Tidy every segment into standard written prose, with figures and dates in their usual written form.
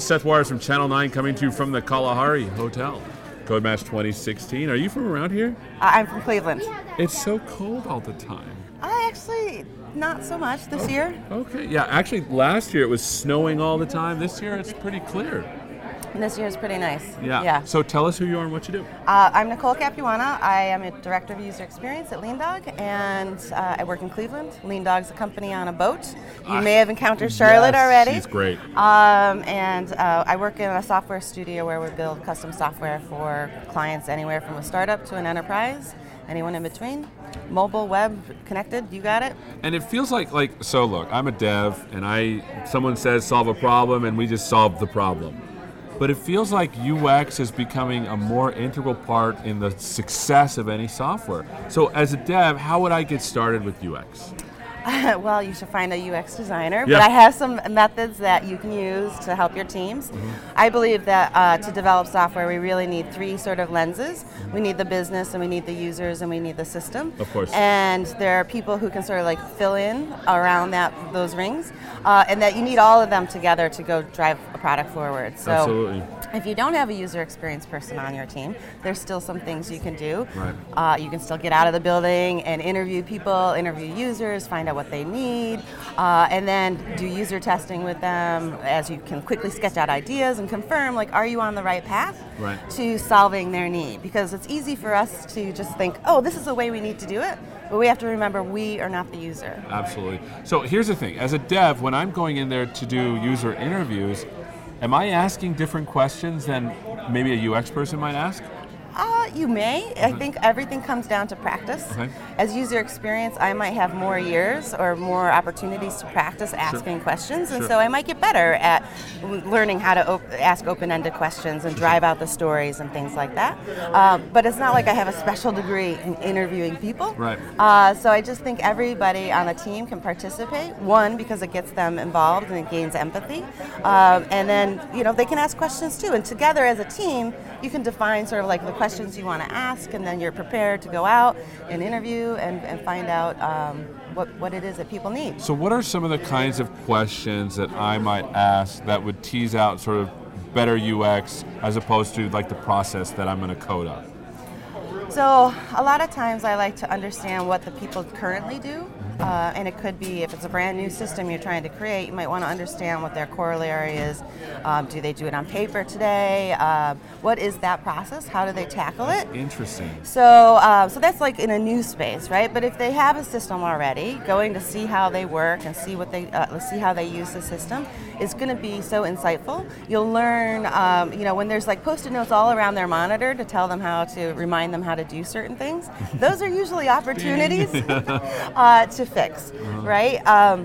is Seth Juarez from Channel 9 coming to you from the Kalahari Hotel. Code Match 2016. Are you from around here? I'm from Cleveland. It's so cold all the time. Actually, not so much this year. Okay, yeah, actually last year it was snowing all the time. This year it's pretty clear. And this year is pretty nice. Yeah. So tell us who you are and what you do. I'm Nicole Capuana. I am a Director of User Experience at LeanDog, and I work in Cleveland. LeanDog's a company on a boat. You may have encountered Charlotte already. She's great. I work in a software studio where we build custom software for clients anywhere from a startup to an enterprise, anyone in between. Mobile, web, connected, you got it? And it feels like so look, I'm a dev, and someone says solve a problem, and we just solve the problem. But it feels like UX is becoming a more integral part in the success of any software. So as a dev, how would I get started with UX? Well, you should find a UX designer, Yeah. but I have some methods that you can use to help your teams. Mm-hmm. I believe that to develop software, we really need three sort of lenses. We need the business, and we need the users, and we need the system. Of course. And there are people who can sort of like fill in around those rings, and that you need all of them together to go drive a product forward. So Absolutely. if you don't have a user experience person on your team, there's still some things you can do. Right. You can still get out of the building and interview people, interview users, find out what they need, and then do user testing with them as you can quickly sketch out ideas and confirm, like, are you on the right path to solving their need? Because it's easy for us to just think, oh, this is the way we need to do it, but we have to remember we are not the user. Absolutely. So here's the thing. As a dev, when I'm going in there to do user interviews, am I asking different questions than maybe a UX person might ask? You may. I think everything comes down to practice. Okay. As user experience, I might have more years or more opportunities to practice asking questions, and so I might get better at learning how to ask open-ended questions and drive out the stories and things like that. But it's not like I have a special degree in interviewing people. Right. So I just think everybody on a team can participate. One, because it gets them involved and it gains empathy, and then they can ask questions too. And together as a team, you can define sort of like the questions you want to ask, and then you're prepared to go out and interview and find out what it is that people need. So what are some of the kinds of questions that I might ask that would tease out sort of better UX as opposed to like the process that I'm going to code up? So a lot of times I like to understand what the people currently do. And it could be, if it's a brand new system you're trying to create, you might want to understand what their corollary is. Do they do it on paper today? What is that process? How do they tackle it? Interesting. So that's like in a new space, right? But if they have a system already, going to see how they work and see how they use the system is going to be so insightful. You'll learn, when there's like Post-it notes all around their monitor to tell them how to remind them how to do certain things. Those are usually opportunities to fix, right?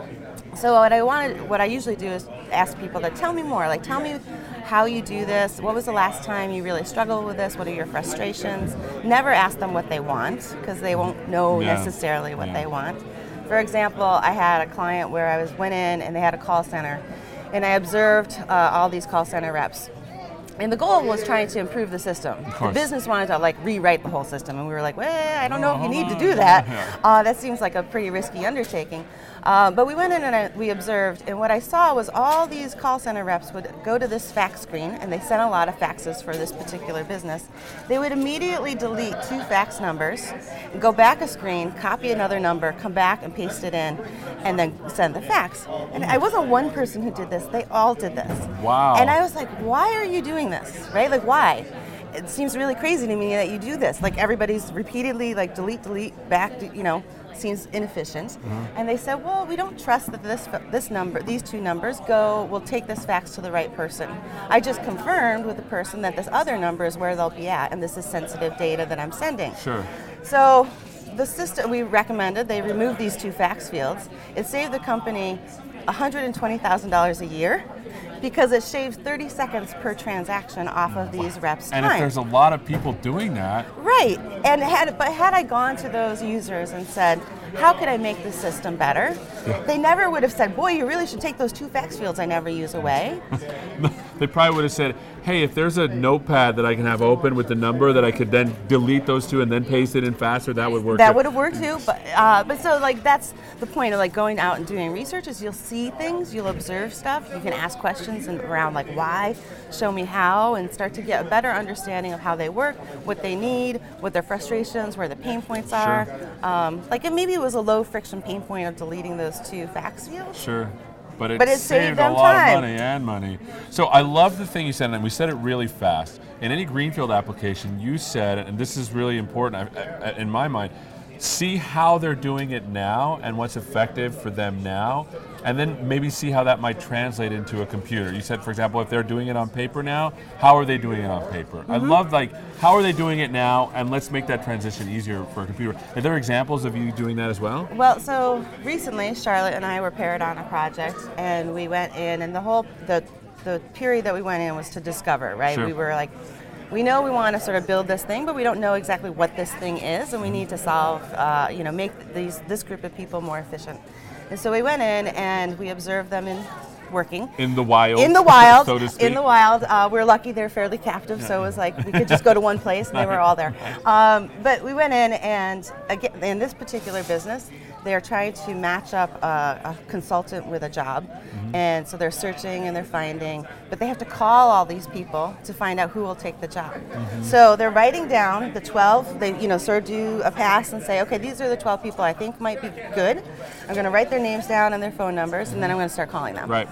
So what I usually do is ask people to tell me more. Like, tell me how you do this. What was the last time you really struggled with this? What are your frustrations? Never ask them what they want, because they won't know necessarily what they want. For example, I had a client where I went in and they had a call center, and I observed all these call center reps. And the goal was trying to improve the system. The business wanted to rewrite the whole system, and we were like, well, I don't know if you need to do that. That seems like a pretty risky undertaking. But we went in and we observed, and what I saw was all these call center reps would go to this fax screen, and they sent a lot of faxes for this particular business. They would immediately delete 2 fax numbers, go back a screen, copy another number, come back and paste it in, and then send the fax. And I wasn't one person who did this, they all did this. Wow. And I was like, why are you doing this, right? Like, why? It seems really crazy to me that you do this. Like, everybody's repeatedly delete, back, seems inefficient. And they said, well, we don't trust that these 2 numbers will take this fax to the right person. I just confirmed with the person that this other number is where they'll be at, and this is sensitive data that I'm sending. Sure. So the system, we recommended they remove these 2 fax fields. It saved the company $120,000 a year, because it shaves 30 seconds per transaction off of these reps' time. And if there's a lot of people doing that. Right. And had I gone to those users and said, how could I make the system better? They never would have said, boy, you really should take those 2 fax fields I never use away. They probably would have said, hey, if there's a notepad that I can have open with the number that I could then delete those two and then paste it in faster, that would work. That would have worked too, but so like that's the point of like going out and doing research is you'll see things, you'll observe stuff, you can ask questions around like why, show me how, and start to get a better understanding of how they work, what they need, what their frustrations, where the pain points are. Like maybe it was a low friction pain point of deleting those two fax fields. Sure. But it saved saved a them lot time. of money. So I love the thing you said, and we said it really fast. In any greenfield application, you said, and this is really important in my mind, see how they're doing it now and what's effective for them now, and then maybe see how that might translate into a computer. You said, for example, if they're doing it on paper now, how are they doing it on paper? I love how are they doing it now, and let's make that transition easier for a computer. Are there examples of you doing that as well? Well, so recently, Charlotte and I were paired on a project, and we went in, and the period that we went in was to discover, right? Sure. We were like, we know we want to sort of build this thing, but we don't know exactly what this thing is, and we need to solve, make this group of people more efficient. And so we went in and we observed them working. In the wild. In the wild. So to speak. In the wild. We're lucky they're fairly captive, so it was like we could just go to one place and they were all there. But we went in, and again, in this particular business, they're trying to match up a consultant with a job. And so they're searching and they're finding, but they have to call all these people to find out who will take the job. So they're writing down the 12, they sort of do a pass and say, okay, these are the 12 people I think might be good. I'm going to write their names down and their phone numbers, and then I'm going to start calling them. Right.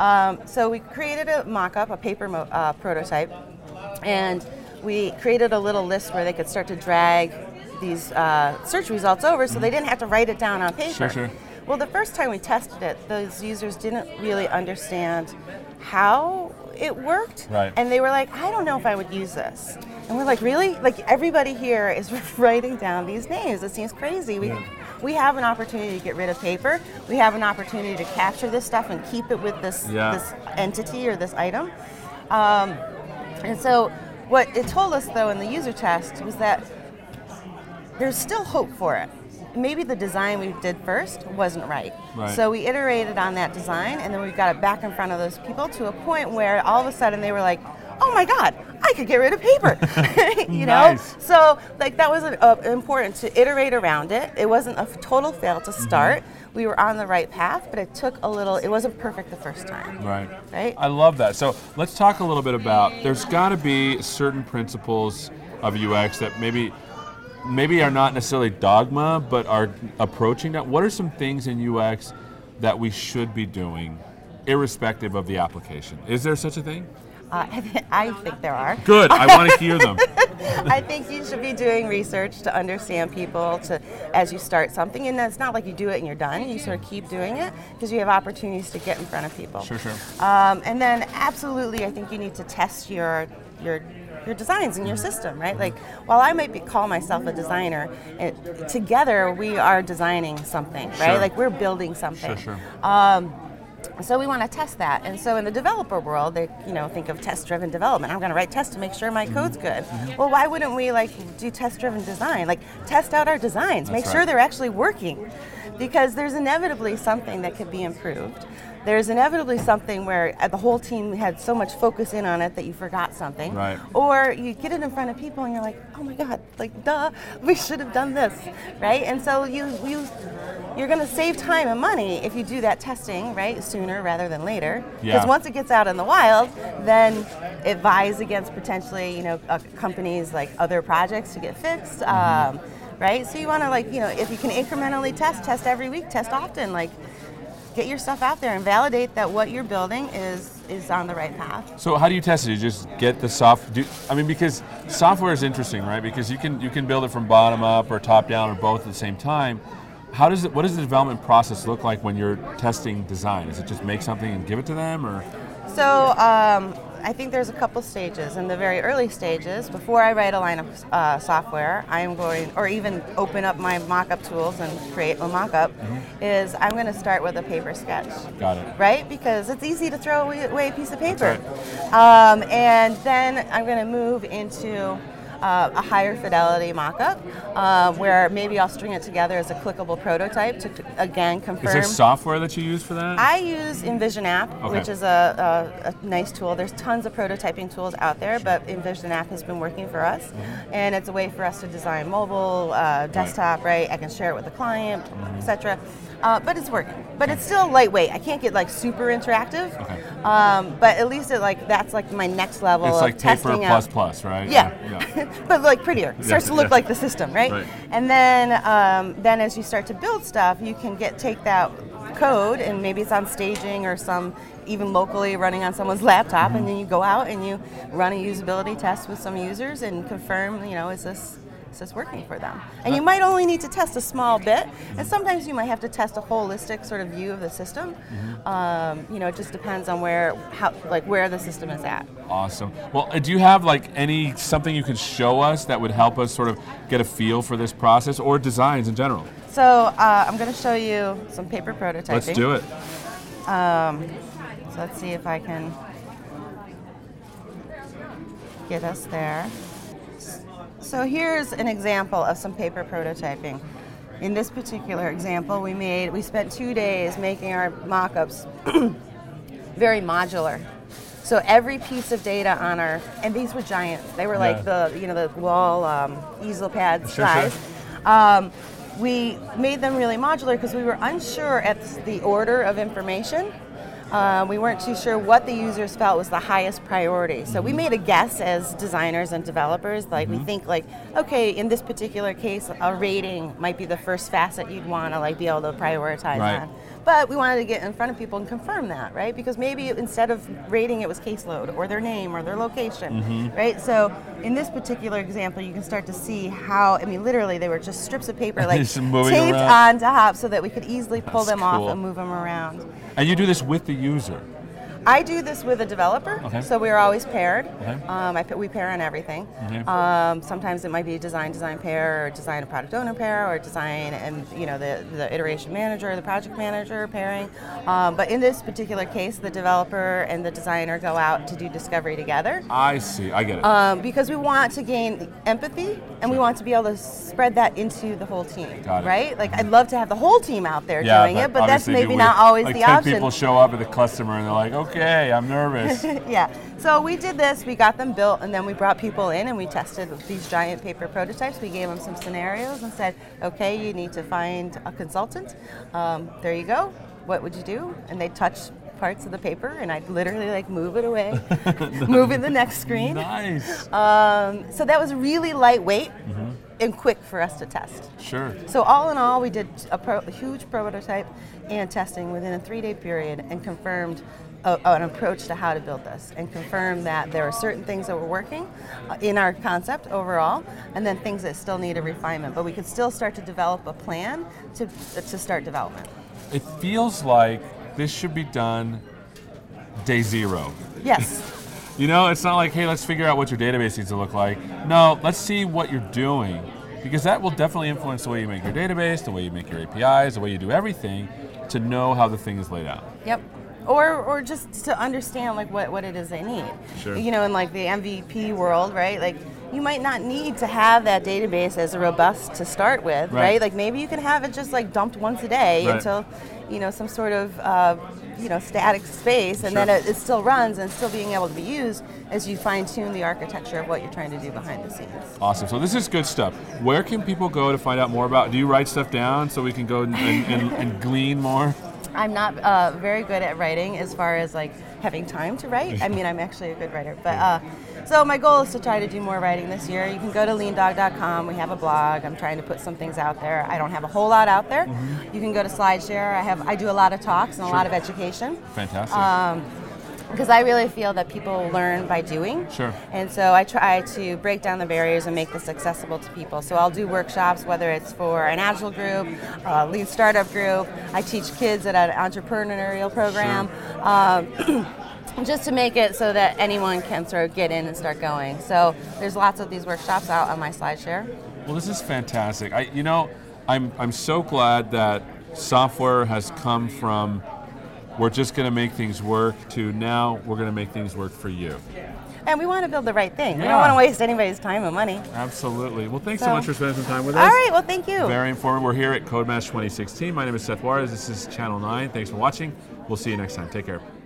So we created a mock-up, a paper prototype, and we created a little list where they could start to drag these search results over so they didn't have to write it down on paper. Sure. Well, the first time we tested it, those users didn't really understand how it worked. Right. And they were like, I don't know if I would use this. And we're like, really? Like everybody here is writing down these names. It seems crazy. We have an opportunity to get rid of paper. We have an opportunity to capture this stuff and keep it with this entity or this item. And so what it told us, though, in the user test was that there's still hope for it. Maybe the design we did first wasn't right. So we iterated on that design, and then we got it back in front of those people to a point where all of a sudden they were like, oh my God, I could get rid of paper. Nice. So like that was important to iterate around it. It wasn't a total fail to start. We were on the right path, but it took a little, it wasn't perfect the first time. Right. Right? I love that. So let's talk a little bit about, there's got to be certain principles of UX that maybe are not necessarily dogma, but are approaching that. What are some things in UX that we should be doing, irrespective of the application? Is there such a thing? I think there are. Good. I want to hear them. I think you should be doing research to understand people as you start something, and it's not like you do it and you're done. You sort of keep doing it because you have opportunities to get in front of people. Sure. And then absolutely, I think you need to test your designs in your system, right? Like, while I might call myself a designer, together we are designing something, right? Sure. Like we're building something. Sure. So we want to test that. And so in the developer world, they think of test-driven development. I'm going to write tests to make sure my code's good. Well, why wouldn't we do test-driven design? Like test out our designs, make sure they're actually working, because there's inevitably something that could be improved. There's inevitably something where the whole team had so much focus in on it that you forgot something. Right. Or you get it in front of people and you're like, oh my God, like duh, we should have done this, right? And so you're going to save time and money if you do that testing, right, sooner rather than later. Because once it gets out in the wild, then it vies against potentially, companies like other projects to get fixed, right? So you want to if you can incrementally test every week, test often, get your stuff out there and validate that what you're building is on the right path. So how do you test it? You just get the software. Because software is interesting, right? Because you can build it from bottom up or top down or both at the same time. What does the development process look like when you're testing design? Is it just make something and give it to them, or? So I think there's a couple stages. In the very early stages, before I write a line of software, I am going, or even open up my mock-up tools and create a mock-up, is I'm going to start with a paper sketch. Got it. Right? Because it's easy to throw away a piece of paper. That's right. And then I'm going to move into a higher fidelity mock-up, where maybe I'll string it together as a clickable prototype to, again, confirm. Is there software that you use for that? I use InVision App, which is a nice tool. There's tons of prototyping tools out there, but InVision App has been working for us, and it's a way for us to design mobile, desktop, right? I can share it with the client, etc. But it's working. But it's still lightweight. I can't get like super interactive. Okay. But at least that's like my next level it's of like testing paper out. plus, right? Yeah. But like prettier. It starts to look like the system, right? And then as you start to build stuff, you can take that code, and maybe it's on staging or some even locally running on someone's laptop, and then you go out and you run a usability test with some users and confirm, is this working for them? And you might only need to test a small bit, and sometimes you might have to test a holistic sort of view of the system. It just depends on where the system is at. Awesome. Well, do you have something you could show us that would help us sort of get a feel for this process or designs in general? So I'm going to show you some paper prototyping. Let's do it. So let's see if I can get us there. So here's an example of some paper prototyping. In this particular example, we spent 2 days making our mock-ups very modular. So every piece of data on and these were giants. They were like the wall easel pad size. Sure. We made them really modular because we were unsure at the order of information. We weren't too sure what the users felt was the highest priority. So we made a guess as designers and developers. We think okay, in this particular case, a rating might be the first facet you'd want to be able to prioritize on. But we wanted to get in front of people and confirm that, right? Because maybe instead of rating, it was caseload or their name or their location, right? So in this particular example, you can start to see how, literally they were just strips of paper taped on top so that we could easily pull them off and move them around. And you do this with the user? I do this with a developer, so we're always paired. We pair on everything. Sometimes it might be a design pair, or design a product owner pair, or design and the iteration manager, the project manager pairing. But in this particular case, the developer and the designer go out to do discovery together. I see, I get it. Because we want to gain empathy, and we want to be able to spread that into the whole team. Got it. Right? I'd love to have the whole team out there doing it, but that's maybe not always the 10 option. People show up at the customer and they're like, okay, I'm nervous. Yeah. So we did this, we got them built, and then we brought people in and we tested these giant paper prototypes. We gave them some scenarios and said, okay, you need to find a consultant. There you go. What would you do? And they'd touch parts of the paper, and I'd literally move it away, move in the next screen. Nice. So that was really lightweight and quick for us to test. Sure. So all in all, we did a huge prototype and testing within a 3-day period and confirmed an approach to how to build this, and confirmed that there are certain things that were working in our concept overall, and then things that still need a refinement, but we could still start to develop a plan to start development. It feels like this should be done day zero. Yes. It's not like, hey, let's figure out what your database needs to look like. No, let's see what you're doing, because that will definitely influence the way you make your database, the way you make your APIs, the way you do everything, to know how the thing is laid out. Yep. Or just to understand what it is they need. Sure. In the MVP world, right? You might not need to have that database as robust to start with, right? Maybe you can have it just dumped once a day until some sort of static space, and then it still runs and still being able to be used as you fine tune the architecture of what you're trying to do behind the scenes. Awesome. So this is good stuff. Where can people go to find out more about? Do you write stuff down so we can go and glean more? I'm not very good at writing as far as having time to write. I'm actually a good writer, but so my goal is to try to do more writing this year. You can go to leandog.com. We have a blog. I'm trying to put some things out there. I don't have a whole lot out there. You can go to SlideShare. I do a lot of talks and a lot of education. Fantastic. Because I really feel that people learn by doing. Sure. And so I try to break down the barriers and make this accessible to people. So I'll do workshops, whether it's for an Agile group, a lean startup group. I teach kids at an entrepreneurial program. Sure. Just to make it so that anyone can sort of get in and start going. So there's lots of these workshops out on my SlideShare. Well, this is fantastic. I'm so glad that software has come from we're just going to make things work to now we're going to make things work for you. And we want to build the right thing. We Yeah. don't want to waste anybody's time and money. Absolutely. Well, thanks so So- much for spending some time with us. All right, well, thank you. Very informative. We're here at CodeMatch 2016. My name is Seth Juarez. This is Channel 9. Thanks for watching. We'll see you next time. Take care.